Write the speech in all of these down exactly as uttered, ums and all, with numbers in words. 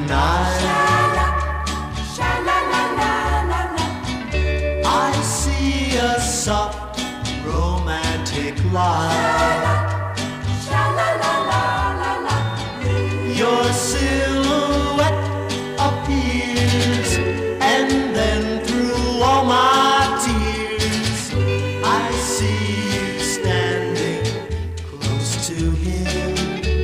tonight. I see a soft romantic light. Your silhouette appears, and then through all my tears, I see you standing close to him.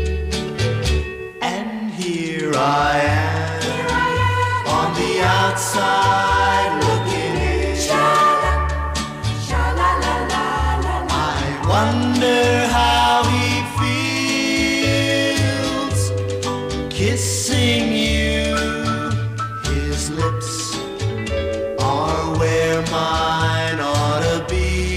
And here I am, on the outside looking in. I wonder how he feels kissing you. His lips are where mine ought to be.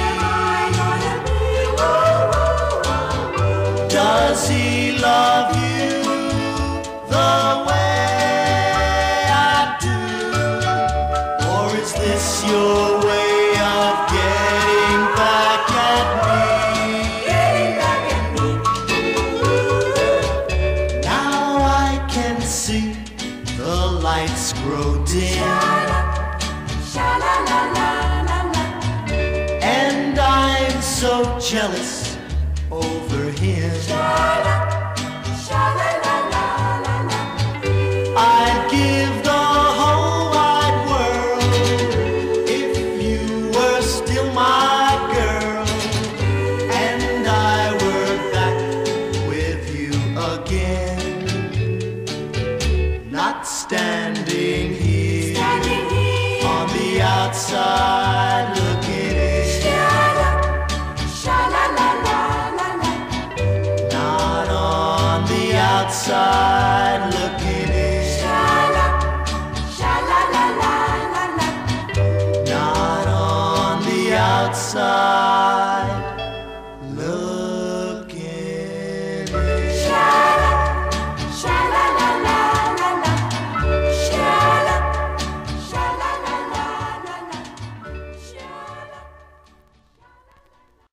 Does he love you the way I do? Or is this your way of getting back at me? Now I can see the lights grow dim, and I'm so jealous over him. I'd give the whole wide world if you were still my girl, and I were back with you again. Not standing here, on the outside looking in. Not on the outside looking in. Not on the outside.